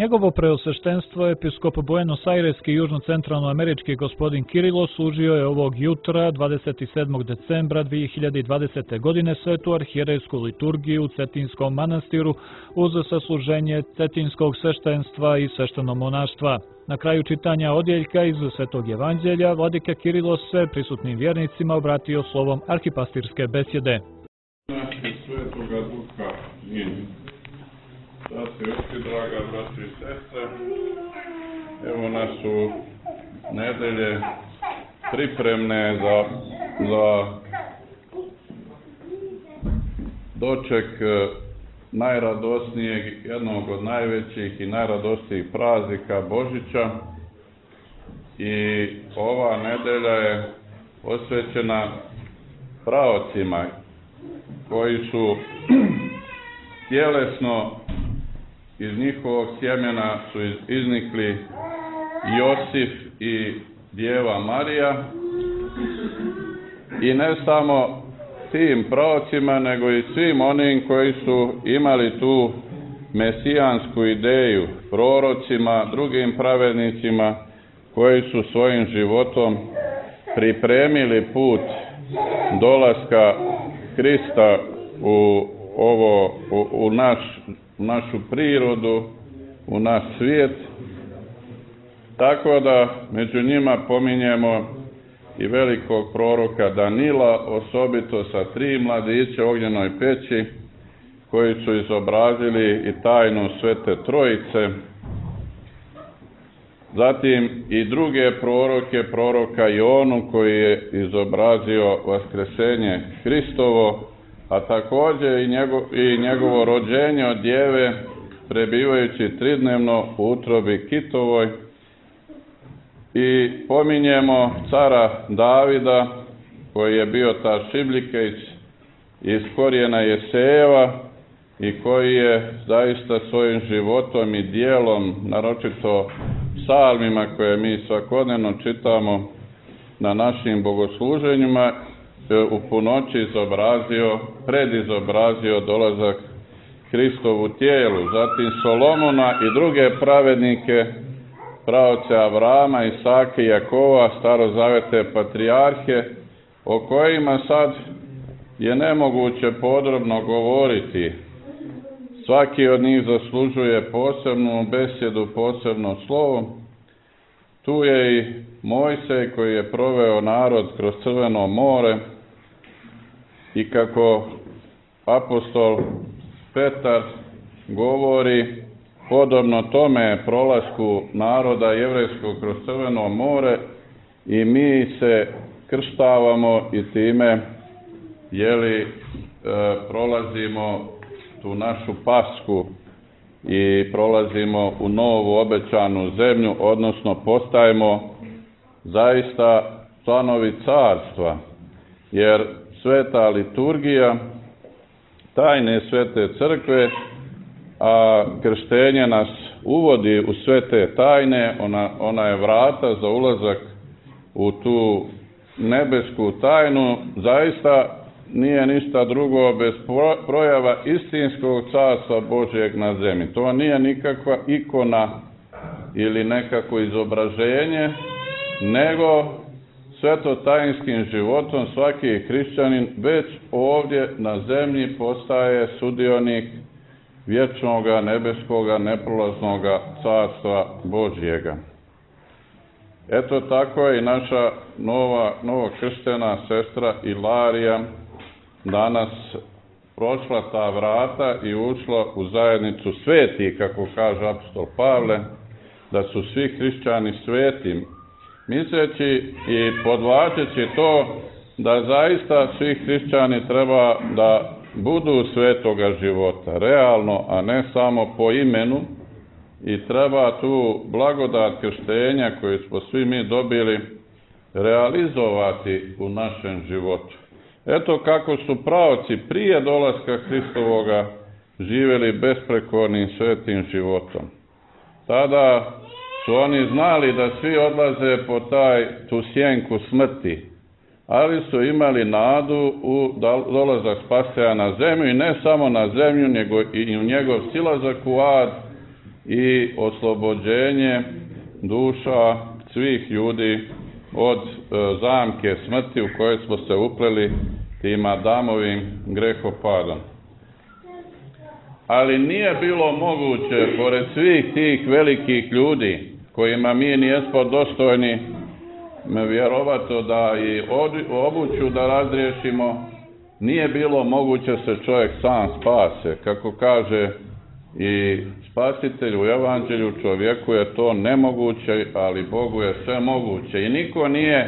Njegovo preosveštenstvo, episkop Buenos Aireski južno-centralnoamerički gospodin Kirilo, služio je ovog jutra, 27. decembra 2020. godine, svetu arhijerejsku liturgiju u Cetinskom manastiru uz sasluženje cetinskog sveštenstva i sveštenomonaštva. Na kraju čitanja odjeljka iz Svetog evanđelja, vladika Kirilo se prisutnim vjernicima obratio slovom arhipastirske besjede. Svetoga Duha, Brati, draga braći i sestre, evo nas su nedelje pripremne za doček najradosnijeg, jednog od najvećih i najradosnijih praznika Božića. I ova nedelja je posvećena praocima koji su tjelesno iz njihovog sjemena su iznikli Josif i Djeva Marija, i ne samo tim praocima, nego i svim onim koji su imali tu mesijansku ideju, prorocima, drugim pravednicima koji su svojim životom pripremili put dolaska Krista u našu prirodu, u naš svijet. Tako da među njima pominjemo i velikog proroka Danila, osobito sa 3 mladića u ognjenoj peći, koji su izobrazili i tajnu Svete Trojice. Zatim i druge proroke, proroka Jonu, koji je izobrazio vaskresenje Hristovo, a također i njegovo rođenje od djeve, prebivajući 3-dnevno u utrobi kitovoj. I pominjemo cara Davida, koji je bio ta šibljika iz korijena Jesejeva i koji je zaista svojim životom i djelom, naročito psalmima koje mi svakodnevno čitamo na našim bogosluženjima, u punoći predizobrazio dolazak Hristovu tijelu. Zatim Solomona i druge pravednike, praoce Avrama, Isake i Jakova, starozavete patrijarhe, o kojima sad je nemoguće podrobno govoriti. Svaki od njih zaslužuje posebnu besjedu, posebno slovo. Tu je i Mojsej koji je proveo narod kroz Crveno more, i kako apostol Petar govori, podobno tome prolasku naroda jevrejskog kroz Crveno more, i mi se krštavamo i time prolazimo tu našu Pasku i prolazimo u novu obećanu zemlju, odnosno postajemo zaista članovi carstva, jer sveta liturgija, tajne svete crkve, a krštenje nas uvodi u sve te tajne, ona je vrata za ulazak u tu nebesku tajnu, zaista nije ništa drugo bez projava istinskog carstva Božjeg na zemlji. To nije nikakva ikona ili nekako izobraženje, nego svetotajinskim životom svaki hrišćanin već ovdje na zemlji postaje sudionik vječnoga, nebeskoga, neprolaznoga carstva Božjega. Eto tako je i naša novokrštena sestra Ilarija danas prošla ta vrata i ušla u zajednicu svetih, kako kaže apostol Pavle, da su svi hrišćani sveti, misleći i podvlačeći to da zaista svi hrišćani treba da budu svetoga života, realno, a ne samo po imenu, i treba tu blagodat krštenja koju smo svi mi dobili realizovati u našem životu. Eto kako su praoci prije dolaska Hristovoga živjeli besprekornim svetim životom. Tada su oni znali da svi odlaze po tu sjenku smrti, ali su imali nadu u dolazak Spasitelja na zemlju, i ne samo na zemlju, nego i u njegov silazak u ad, i oslobođenje duša svih ljudi od zamke smrti u kojoj smo se upleli tim Adamovim grehopadom. Ali nije bilo moguće, pored svih tih velikih ljudi, kojima mi nijesmo dostojni vjerovato da i obuću da razriješimo, nije bilo moguće se čovjek sam spase. Kako kaže i Spasitelj u Evanđelju, čovjeku je to nemoguće, ali Bogu je sve moguće. I niko nije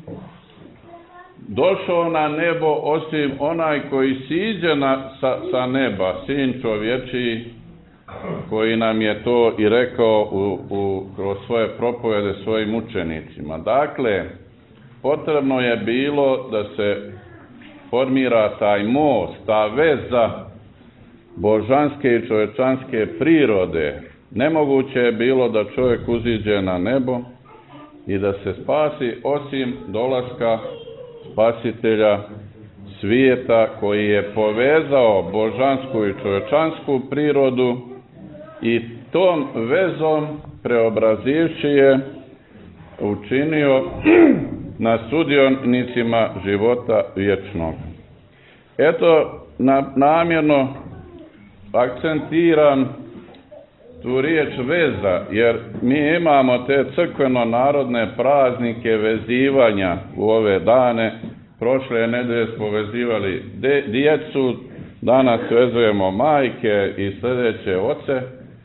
došao na nebo osim onaj koji siđe sa neba, Sin čovječiji, koji nam je to i rekao kroz svoje propovede svojim učenicima. Dakle, potrebno je bilo da se formira taj most, ta veza božanske i čovječanske prirode. Nemoguće je bilo da čovjek uziđe na nebo i da se spasi osim dolaska Spasitelja svijeta, koji je povezao božansku i čovječansku prirodu i tom vezom preobrazivši je učinio na sudionicima života vječnog. Eto, namjerno akcentiram tu riječ veza, jer mi imamo te crkveno-narodne praznike vezivanja u ove dane. Prošle nedelje smo vezivali djecu, danas vezujemo majke i sljedeće oce.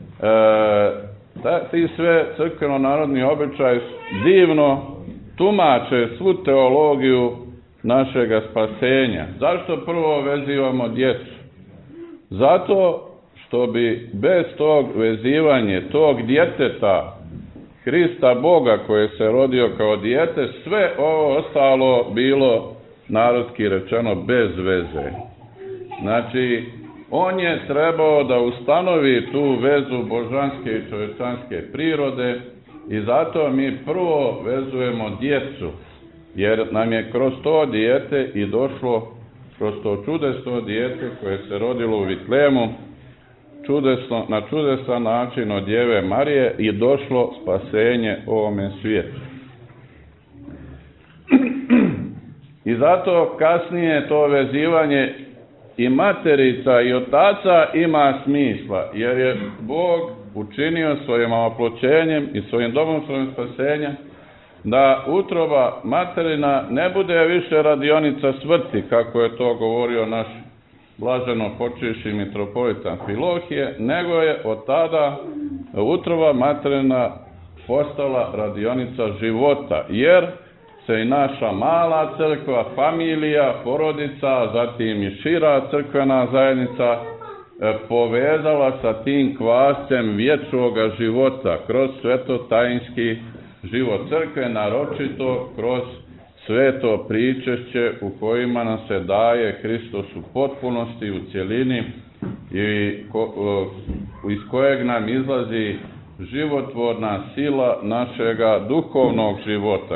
Ti sve crkveno-narodni običaji divno tumače svu teologiju našega spasenja. Zašto prvo vezivamo djecu? Zato što bi bez tog vezivanja, tog djeteta, Krista Boga koji se rodio kao dijete, sve ovo ostalo bilo, narodski rečeno, bez veze. Znači, on je trebao da ustanovi tu vezu božanske i čovječanske prirode i zato mi prvo vezujemo djecu, jer nam je kroz to dijete i došlo, kroz to čudesno dijete koje se rodilo u Vitlemu, na čudesan način od Djeve Marije, i došlo spasenje ovome svijetu. I zato kasnije to vezivanje i materica i otaca ima smisla, jer je Bog učinio svojim oploćenjem i svojim domostvom spasenja da utroba materina ne bude više radionica smrti, kako je to govorio naš blaženo počivši mitropolita Amfilohije, nego je od tada utroba materina postala radionica života, jer se i naša mala crkva, familija, porodica, zatim i šira crkvena zajednica povezala sa tim kvascem vječnoga života kroz svetotajinski život crkve, naročito kroz sveto pričešće u kojima nam se daje Hristos u potpunosti, u cjelini, i iz kojeg nam izlazi životvorna sila našega duhovnog života,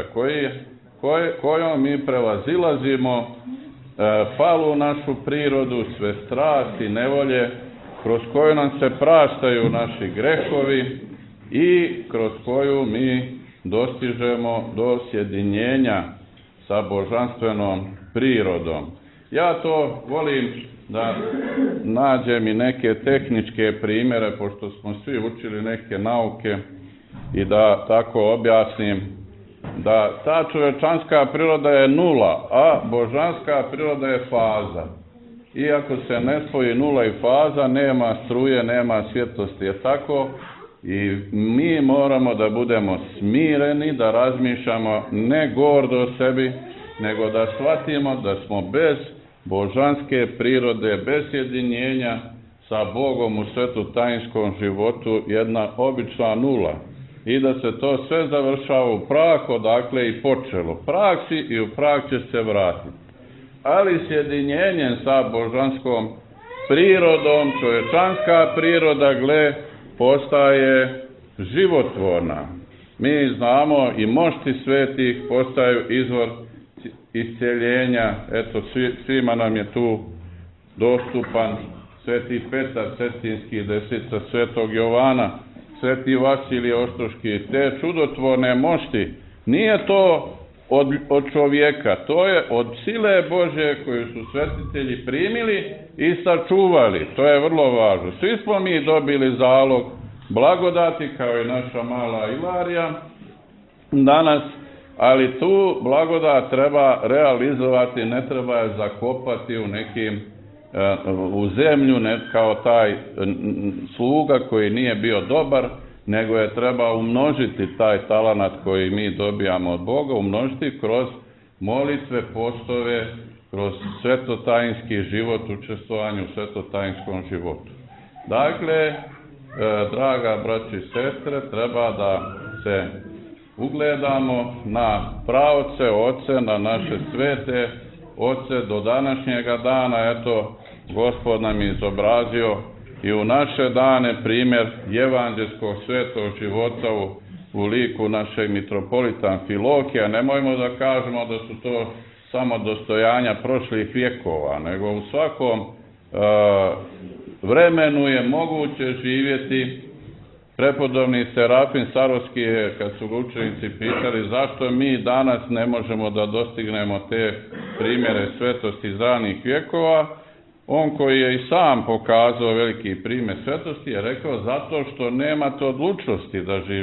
kojom mi prevazilazimo palu našu prirodu, sve strasti, nevolje, kroz koju nam se praštaju naši grehovi i kroz koju mi dostižemo do sjedinjenja sa božanstvenom prirodom. Ja to volim da nađem i neke tehničke primjere, pošto smo svi učili neke nauke, i da tako objasnim da ta čovječanska priroda je nula, a božanska priroda je faza. Iako se ne spoji nula i faza, nema struje, nema svjetlosti. Je tako? I mi moramo da budemo smireni, da razmišljamo ne gordo o sebi, nego da shvatimo da smo bez božanske prirode, bez sjedinjenja sa Bogom u svetotajinskom životu jedna obična nula. I da se to sve završava u prah, odakle i počelo. Prah si i u prah će se vratiti. Ali sjedinjenjem sa božanskom prirodom, čovječanska priroda, postaje životvorna. Mi znamo i mošti svetih postaju izvor isceljenja. Eto, svima nam je tu dostupan Sveti Petar Cetinski, Desnica Svetog Jovana. Sveti Vasilije Ostroški, te čudotvorne mošti, nije to od čovjeka, to je od sile Božje koju su svetitelji primili i sačuvali. To je vrlo važno. Svi smo mi dobili zalog blagodati, kao i naša mala Ilarija danas, ali tu blagodat treba realizovati, ne treba je zakopati u zemlju, ne kao taj sluga koji nije bio dobar, nego je treba umnožiti taj talenat koji mi dobijamo od Boga, umnožiti kroz molitve, postove, kroz svetotajinski život, učestvovanje u svetotajinskom životu. Dakle, draga braći i sestre, treba da se ugledamo na pravce, oce, na naše svete oce do današnjega dana. Eto, Gospod nam je izobrazio i u naše dane primjer evanđelskog svetog života u liku našeg mitropolita Amfilohija. Nemojmo da kažemo da su to samo dostojanja prošlih vjekova, nego u svakom vremenu je moguće živjeti. Prepodobni Serafim Sarovski je, kad su ga učenici pitali zašto mi danas ne možemo da dostignemo te primjere svetosti iz ranih vjekova, on koji je i sam pokazao veliki primjer svetosti je rekao zato što nemate odlučnosti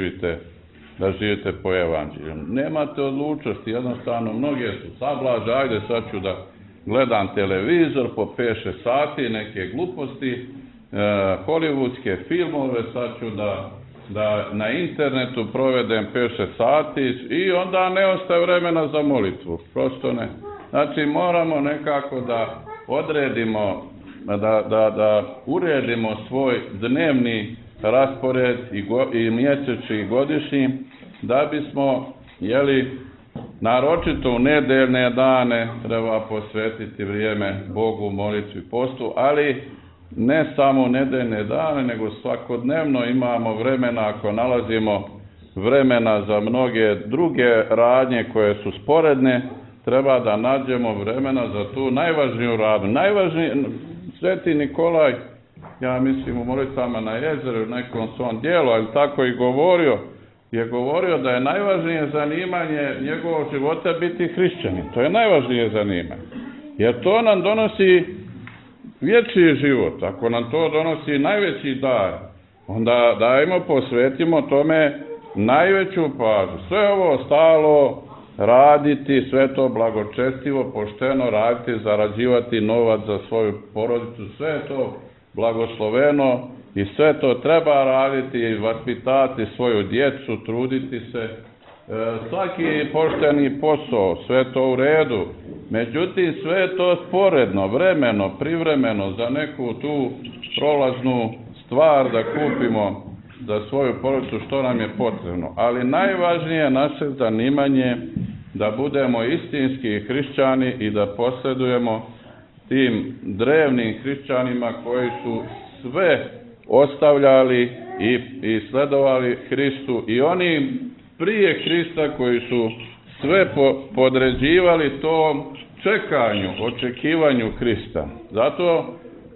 da živite po evanđelju. Nemate odlučnosti, jednostavno mnoge su sablaže, ajde sad ću da gledam televizor po 5-6 sati, neke gluposti, hollywoodske filmove, sad ću da na internetu provedem 5-6 sati i onda ne ostaje vremena za molitvu, prosto ne. Znači moramo nekako da odredimo, da uredimo svoj dnevni raspored i mjesečni i godišnji, da bismo, naročito u nedeljne dane treba posvetiti vrijeme Bogu, molitvi, postu, ali ne samo u nedeljne dane, nego svakodnevno imamo vremena, ako nalazimo vremena za mnoge druge radnje koje su sporedne, treba da nađemo vremena za tu najvažniju radu. Sveti Nikolaj, ja mislim u molitvama na jezeru, u nekom svom dijelu, ali tako i govorio da je najvažnije zanimanje njegovog života biti hrišćanin. To je najvažnije zanimanje. Jer to nam donosi vječni život. Ako nam to donosi najveći dar, onda posvetimo tome najveću pažnju. Sve ovo stalo raditi, sve to blagočestivo, pošteno raditi, zarađivati novac za svoju porodicu, sve to blagosloveno i sve to treba raditi i vaspitati svoju djecu, truditi se. Svaki pošteni posao, sve to u redu. Međutim, sve je to sporedno, vremeno, privremeno, za neku tu prolaznu stvar da kupimo za svoju porodicu što nam je potrebno. Ali najvažnije je naše zanimanje da budemo istinski hrišćani i da posledujemo tim drevnim hrišćanima koji su sve ostavljali i sledovali Hristu i oni prije Hrista koji su sve podređivali tom čekanju, očekivanju Hrista. Zato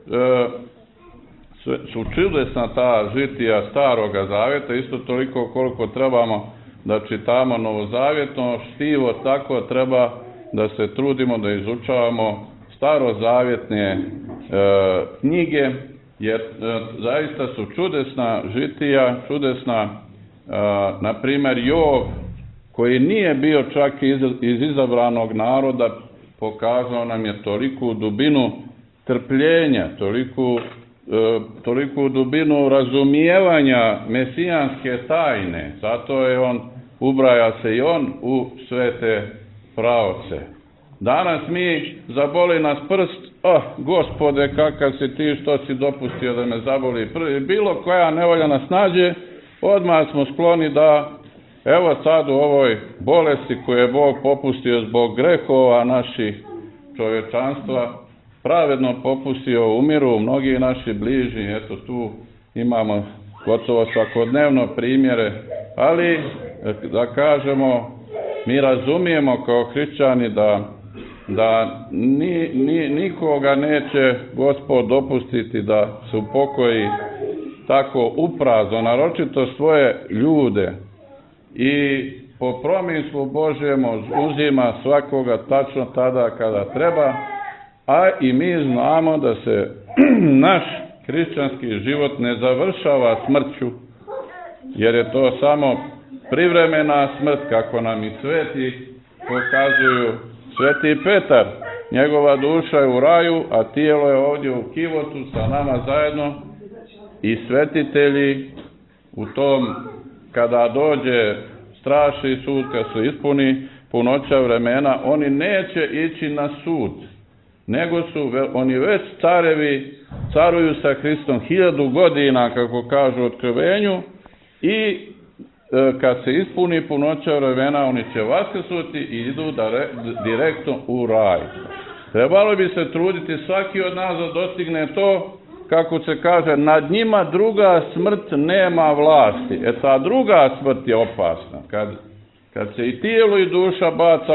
su čudesna ta žitija Staroga Zavjeta, isto toliko koliko trebamo da čitamo Novozavjetno štivo, tako treba da se trudimo da izučavamo starozavjetne knjige, jer zaista su čudesna žitija, čudesna, na primjer Jov, koji nije bio čak iz izabranog naroda, pokazao nam je toliku dubinu trpljenja, toliku dubinu razumijevanja mesijanske tajne. Zato je ubraja se i on u svete praoce. Danas mi zaboli nas prst, Gospode, kakav si ti, što si dopustio da me zaboli prvi. Bilo koja nevolja nas nađe, odmah smo skloni da, evo sad u ovoj bolesti koju je Bog popustio zbog grehova naših čovječanstva, pravedno popustio, umiru mnogi naši bližnji, eto tu imamo gotovo svakodnevno primjere, ali da kažemo, mi razumijemo kao hrišćani da nikoga neće Gospod dopustiti da se upokoji tako uprazno, naročito svoje ljude i po promislu Božjem uzima svakoga tačno tada kada treba, a i mi znamo da se naš hrišćanski život ne završava smrću, jer je to samo privremena smrt, kako nam i sveti pokazuju. Sveti Petar, njegova duša je u raju, a tijelo je ovdje u kivotu sa nama zajedno, i svetitelji u tom, kada dođe strašni sud, kad se ispuni punoća vremena, oni neće ići na sud, nego su oni već carevi, caruju sa Hristom 1000 godina, kako kažu u Otkrivenju, i kad se ispuni punoća vremena, oni će vaskrsnuti i idu direktno u raj. Trebalo bi se truditi svaki od nas da dostigne to, kako se kaže, nad njima druga smrt nema vlasti. Ta druga smrt je opasna. Kad se i tijelo i duša baca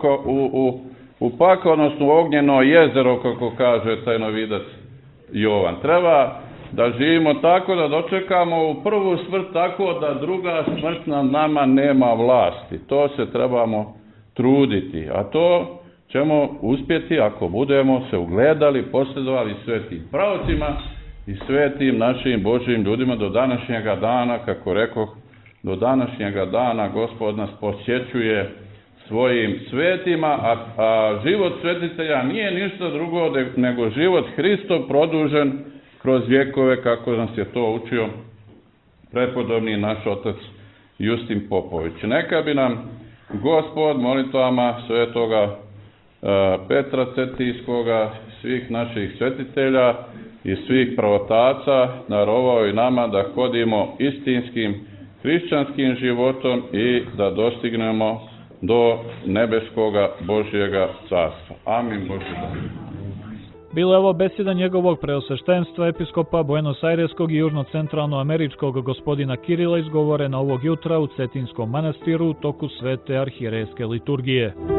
u pakao, odnosno u ognjeno jezero, kako kaže tajnovidac Jovan. Treba da živimo tako, da dočekamo u prvu smrt tako da druga smrt nad nama nema vlasti. To se trebamo truditi, a to ćemo uspjeti ako budemo se ugledali, posledovali svetim pravcima i svetim našim Božjim ljudima do današnjega dana. Kako rekoh, do današnjega dana Gospod nas posjećuje svojim svetima, a život svetitelja nije ništa drugo nego život Hristov produžen kroz vjekove, kako nas je to učio prepodobni naš otac Justin Popović. Neka bi nam Gospod molitvama svetoga Petra Cetinskoga, svih naših svetitelja i svih pravotaca darovao i nama da hodimo istinskim hrišćanskim životom i da dostignemo do nebeskoga Božjega carstva. Amin. Bože da. Bilo je ovo besjeda njegovog preosveštenstva episkopa Buenos Aireskog i južno-centralnoameričkog gospodina Kirila, izgovorena ovog jutra u Cetinskom manastiru u toku svete arhijerejske liturgije.